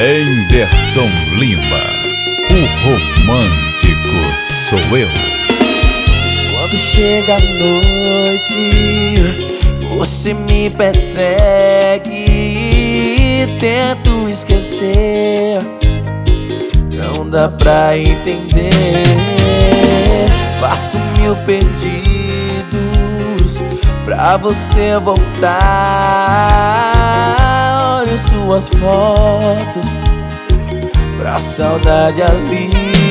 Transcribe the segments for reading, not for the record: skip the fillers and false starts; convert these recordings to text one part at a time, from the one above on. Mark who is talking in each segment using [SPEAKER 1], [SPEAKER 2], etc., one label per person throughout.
[SPEAKER 1] Henderson Lima, o romântico sou eu.
[SPEAKER 2] Quando chega a noite, você me persegue e tento esquecer. Não dá pra entender. Faço mil pedidos pra você voltar. Olho suas fotos pra saudade alivia.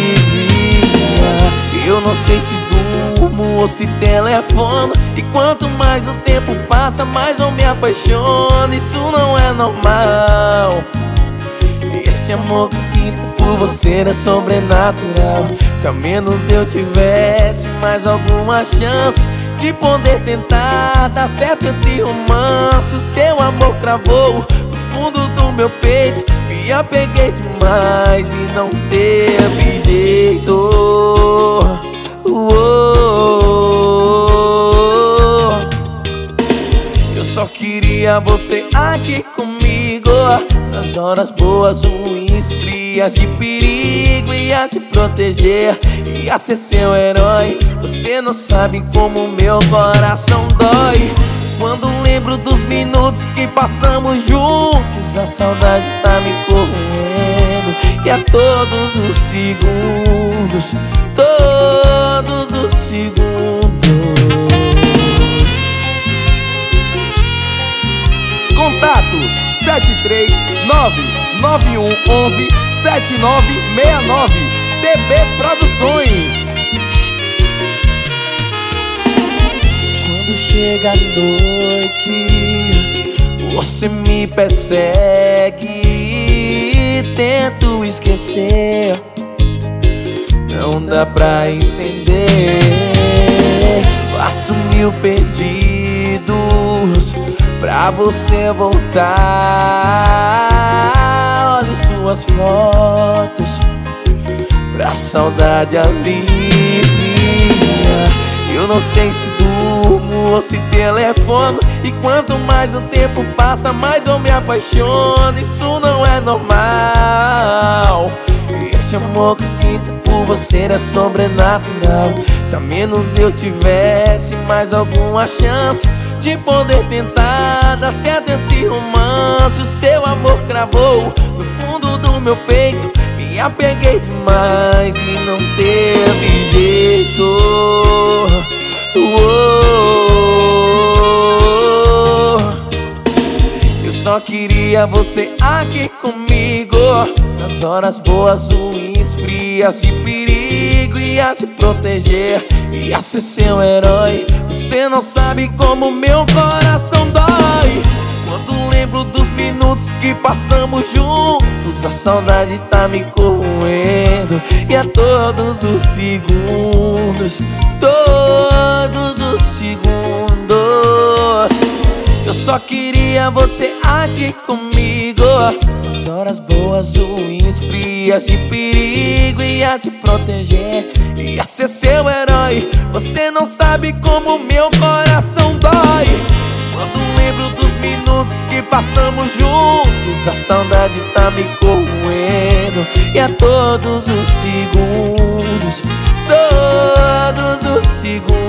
[SPEAKER 2] Eu não sei se durmo ou se telefono, e quanto mais o tempo passa, mais eu me apaixono. Isso não é normal. Esse amor que sinto por você é sobrenatural. Se ao menos eu tivesse mais alguma chance de poder tentar dar certo esse romance. O seu amor cravou no fundo do meu peito, me apeguei demais e não teve jeito. Eu só queria você aqui comigo, nas horas boas, ruins, frias, de perigo. Ia te proteger, ia ser seu herói. Você não sabe como meu coração dói quando lembro dos minutos que passamos juntos. A saudade tá me corroendo, e a todos os segundos, todos os segundos. Contato 73991117969, TB Produções. Quando chega a noite, você me persegue e tento esquecer. Não dá pra entender. Faço mil pedidos pra você voltar. Olho suas fotos pra saudade alivia. Eu não sei se durmo ou se telefono, e quanto mais o tempo passa, mais eu me apaixono. Isso não é normal. Esse amor que sinto por você é sobrenatural. Se ao menos eu tivesse mais alguma chance de poder tentar dar certo esse romance. O seu amor cravou no fundo do meu peito, me apeguei demais e não teve jeito. Eu só queria você aqui comigo, nas horas boas, ruins, frias, de perigo. Ia te proteger, ia ser seu herói. Você não sabe como meu coração dói quando lembro dos minutos que passamos juntos. A saudade tá me corroendo, e a todos os segundos, todos os segundos. Eu só queria você aqui comigo, nas horas boas, ruins, frias, de perigo. Ia te proteger, ia ser seu herói. Você não sabe como meu coração dói quando lembro dos minutos que passamos juntos. A saudade tá me corroendo, e a todos os segundos, todos os segundos.